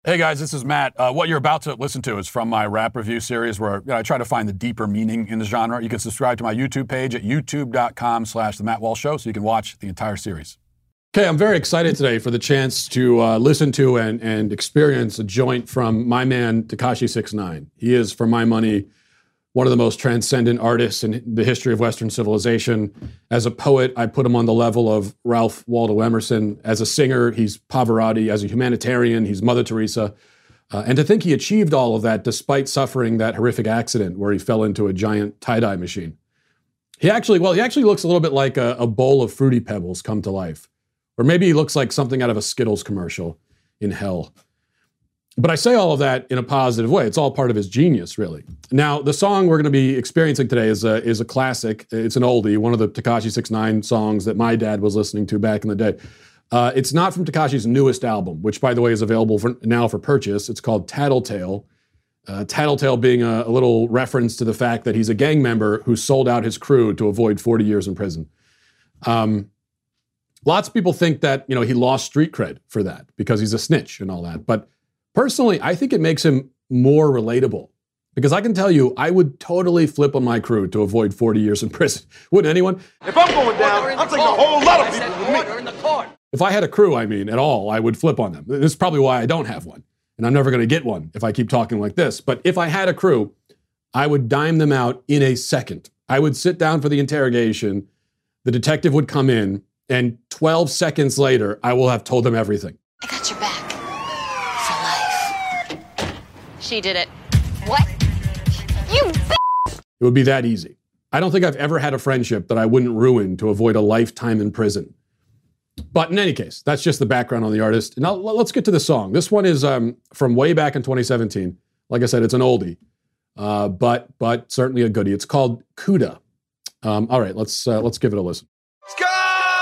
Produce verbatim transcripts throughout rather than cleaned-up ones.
Hey guys, this is Matt. Uh, what you're about to listen to is from my rap review series where you know, I try to find the deeper meaning in the genre. You can subscribe to my YouTube page at youtube.com slash The Matt Walsh Show so you can watch the entire series. Okay, I'm very excited today for the chance to uh, listen to and, and experience a joint from my man, Tekashi six nine. He is, for my money, one of the most transcendent artists in the history of Western civilization. As a poet, I put him on the level of Ralph Waldo Emerson. As a singer, he's Pavarotti. As a humanitarian, he's Mother Teresa. Uh, and to think he achieved all of that despite suffering that horrific accident where he fell into a giant tie-dye machine. He actually, well, he actually looks a little bit like a, a bowl of Fruity Pebbles come to life. Or maybe he looks like something out of a Skittles commercial in hell. But I say all of that in a positive way. It's all part of his genius, really. Now, the song we're going to be experiencing today is a, is a classic. It's an oldie, one of the Tekashi six nine songs that my dad was listening to back in the day. Uh, it's not from Tekashi's newest album, which, by the way, is available for, now for purchase. It's called Tattletale. Uh, Tattletale being a, a little reference to the fact that he's a gang member who sold out his crew to avoid forty years in prison. Um, lots of people think that, you know, he lost street cred for that because he's a snitch and all that. But personally, I think it makes him more relatable because I can tell you, I would totally flip on my crew to avoid forty years in prison. Wouldn't anyone? If I'm going down, I'm taking a whole lot of people with me. If I had a crew, I mean, at all, I would flip on them. This is probably why I don't have one. And I'm never going to get one if I keep talking like this. But if I had a crew, I would dime them out in a second. I would sit down for the interrogation. The detective would come in. And twelve seconds later, I will have told them everything. I got your back. She did it. What? You b- It would be that easy. I don't think I've ever had a friendship that I wouldn't ruin to avoid a lifetime in prison. But in any case, that's just the background on the artist. Now let's get to the song. This one is um, from way back in twenty seventeen. Like I said, it's an oldie, uh, but but certainly a goodie. It's called Kuda. Um, all right, let's uh, let's give it a listen. Let's go,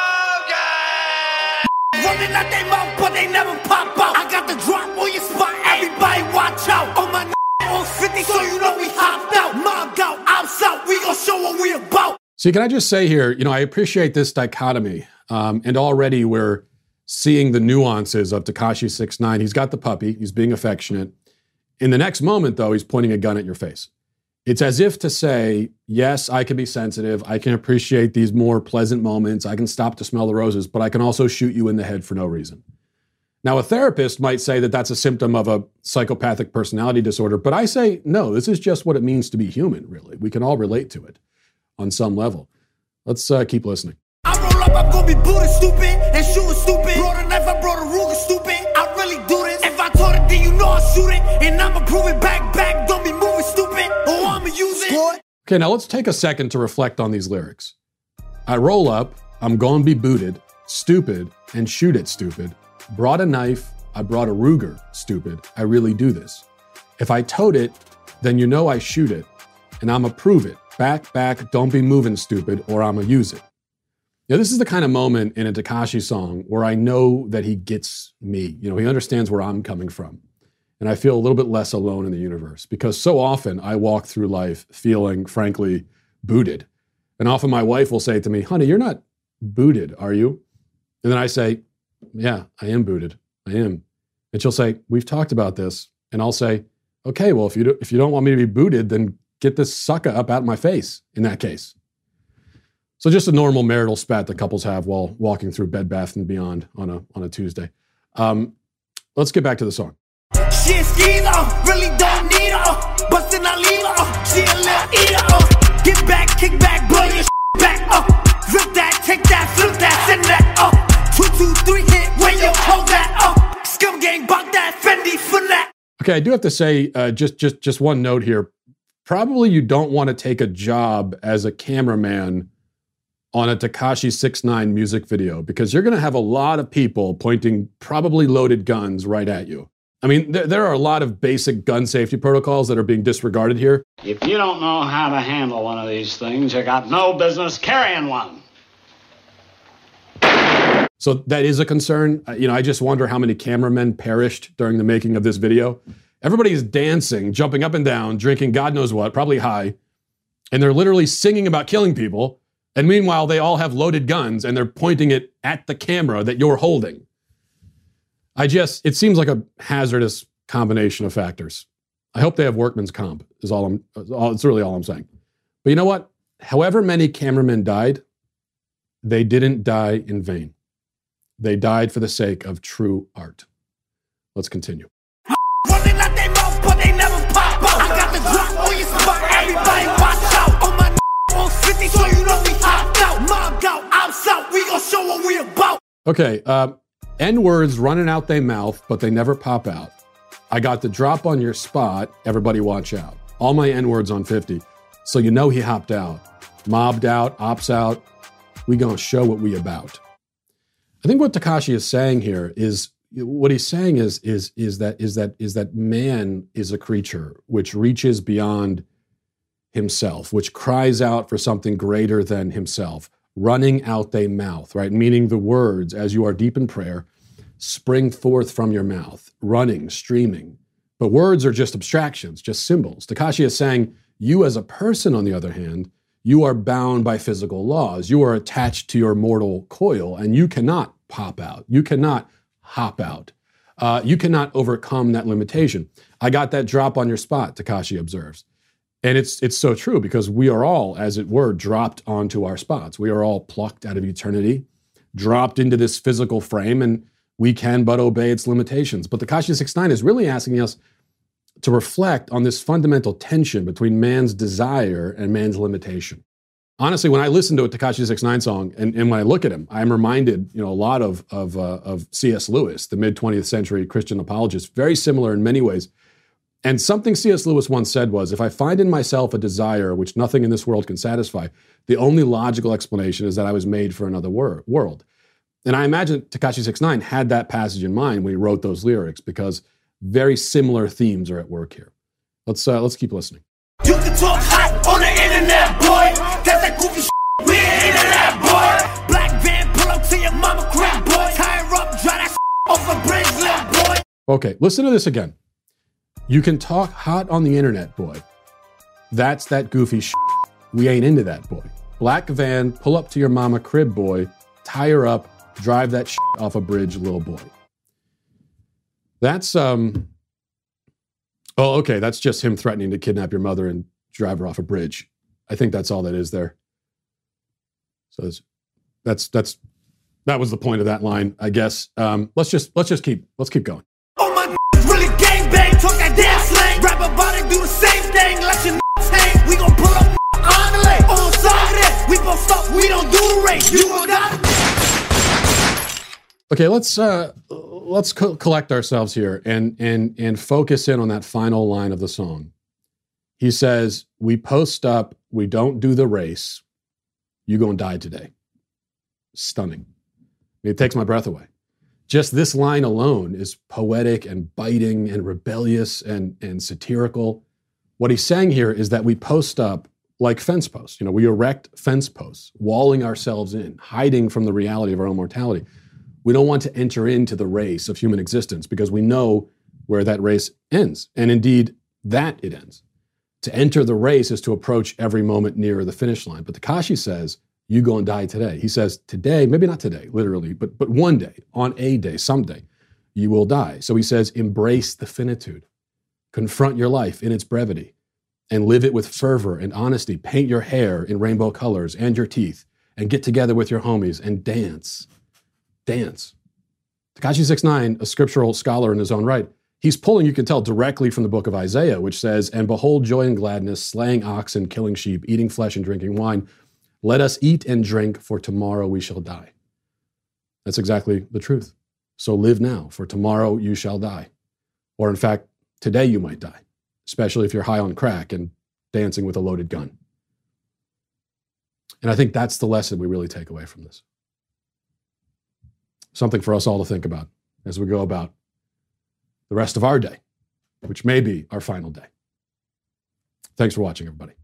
guys! Running out they mouth, but they never pop out. I got the drop on your spot. Everybody watch out. On my on fifty, so you know we hopped out. Mobbed out, outside. We gon' show what we about. See, can I just say here, you know, I appreciate this dichotomy. Um, and already we're seeing the nuances of Tekashi six nine. He's got the puppy. He's being affectionate. In the next moment, though, he's pointing a gun at your face. It's as if to say, yes, I can be sensitive. I can appreciate these more pleasant moments. I can stop to smell the roses, but I can also shoot you in the head for no reason. Now, a therapist might say that that's a symptom of a psychopathic personality disorder, but I say, no, this is just what it means to be human, really. We can all relate to it on some level. Let's uh, keep listening. I roll up, I'm gonna be booted stupid and shooting stupid. Brought a knife, I brought a Ruger stupid. I really do this. If I told it, then you know I shoot it. And I'ma prove it back, back. Don't be moving stupid or I'ma use it. Okay, now let's take a second to reflect on these lyrics. I roll up, I'm gonna be booted, stupid, and shoot it, stupid. Brought a knife, I brought a Ruger, stupid. I really do this. If I tote it, then you know I shoot it. And I'ma prove it. Back, back, don't be moving, stupid, or I'ma use it. Now, this is the kind of moment in a Tekashi song where I know that he gets me. You know, he understands where I'm coming from. And I feel a little bit less alone in the universe because so often I walk through life feeling, frankly, booted. And often my wife will say to me, honey, you're not booted, are you? And then I say, yeah, I am booted. I am. And she'll say, we've talked about this. And I'll say, okay, well, if you, do, if you don't want me to be booted, then get this sucker up out of my face in that case. So just a normal marital spat that couples have while walking through Bed Bath and Beyond on a on a Tuesday. Um, let's get back to the song. She a skeezer, really don't need her. Bustin' I leave her. She a little eater. Uh. Get back, kick back, blow your back. Uh. Rip that, take that, flip that, send that. Uh. Two, two, three hit when you hold that. Uh. Scum gang, bought that, Fendi for that. Okay, I do have to say uh, just just just one note here. Probably you don't want to take a job as a cameraman on a Tekashi six nine music video because you're going to have a lot of people pointing probably loaded guns right at you. I mean, th- there are a lot of basic gun safety protocols that are being disregarded here. If you don't know how to handle one of these things, you got no business carrying one. So that is a concern. Uh, you know, I just wonder how many cameramen perished during the making of this video. Everybody's dancing, jumping up and down, drinking God knows what, probably high, and they're literally singing about killing people. And meanwhile, they all have loaded guns and they're pointing it at the camera that you're holding. I just, it seems like a hazardous combination of factors. I hope they have workman's comp, is all I'm, all, it's really all I'm saying. But you know what? However many cameramen died, they didn't die in vain. They died for the sake of true art. Let's continue. Running out they mouth, but they never pop out. I got the drop on your spot, everybody watch out. On my on fifty, so you know we hopped out. Mobbed out, I'm out, we gon' show what we about. Okay, uh, N-words running out they mouth, but they never pop out. I got the drop on your spot, everybody watch out. All my N-words on fifty, so you know he hopped out. Mobbed out, ops out, we gonna show what we about. I think what Tekashi is saying here is, what he's saying is, is, is that, is that, is that man is a creature which reaches beyond himself, which cries out for something greater than himself, running out they mouth, right? Meaning the words, as you are deep in prayer, spring forth from your mouth, running, streaming. But words are just abstractions, just symbols. Tekashi is saying, you as a person, on the other hand, you are bound by physical laws. You are attached to your mortal coil, and you cannot pop out. You cannot hop out. Uh, you cannot overcome that limitation. I got that drop on your spot, Tekashi observes. And it's it's so true, because we are all, as it were, dropped onto our spots. We are all plucked out of eternity, dropped into this physical frame, and we can but obey its limitations. But Tekashi six nine is really asking us to reflect on this fundamental tension between man's desire and man's limitation. Honestly, when I listen to a Tekashi six nine song, and, and when I look at him, I'm reminded, you know, a lot of of, uh, of C S Lewis, the mid twentieth century Christian apologist, very similar in many ways. And something C S Lewis once said was, if I find in myself a desire which nothing in this world can satisfy, the only logical explanation is that I was made for another wor- world. And I imagine Tekashi six nine had that passage in mind when he wrote those lyrics, because very similar themes are at work here. Let's uh, let's keep listening. You can talk hot on the internet, boy. That's that goofy shit. We ain't internet, boy. Black van, pull up to your mama crib, boy. Tie her up, dry that shit off a bridge, little boy. Okay, listen to this again. You can talk hot on the internet, boy. That's that goofy shit. We ain't into that, boy. Black van, pull up to your mama crib, boy. Tie her up, drive that shit off a bridge, little boy. That's, um, oh, okay, that's just him threatening to kidnap your mother and drive her off a bridge. I think that's all that is there. So that's, that's, that's that was the point of that line, I guess. Um, let's just, let's just keep, let's keep going. Oh my really gang bang, talk that damn slang. Rap about it, do the same thing, let your hang. We gon' pull up on the lane, on side of that. We gon' stop, we don't do the race. You gon' die. Okay, let's uh, let's co- collect ourselves here and and and focus in on that final line of the song. He says, "We post up, we don't do the race. You gonna die today." Stunning. I mean, it takes my breath away. Just this line alone is poetic and biting and rebellious and and satirical. What he's saying here is that we post up like fence posts. You know, we erect fence posts, walling ourselves in, hiding from the reality of our own mortality. We don't want to enter into the race of human existence because we know where that race ends. And indeed, that it ends. To enter the race is to approach every moment nearer the finish line. But Tekashi says, you go and die today. He says, today, maybe not today, literally, but, but one day, on a day, someday, you will die. So he says, embrace the finitude. Confront your life in its brevity and live it with fervor and honesty. Paint your hair in rainbow colors and your teeth and get together with your homies and dance. Dance. Tekashi six nine, a scriptural scholar in his own right, he's pulling, you can tell, directly from the book of Isaiah, which says, and behold joy and gladness, slaying oxen, killing sheep, eating flesh and drinking wine. Let us eat and drink, for tomorrow we shall die. That's exactly the truth. So live now, for tomorrow you shall die. Or in fact, today you might die, especially if you're high on crack and dancing with a loaded gun. And I think that's the lesson we really take away from this. Something for us all to think about as we go about the rest of our day, which may be our final day. Thanks for watching, everybody.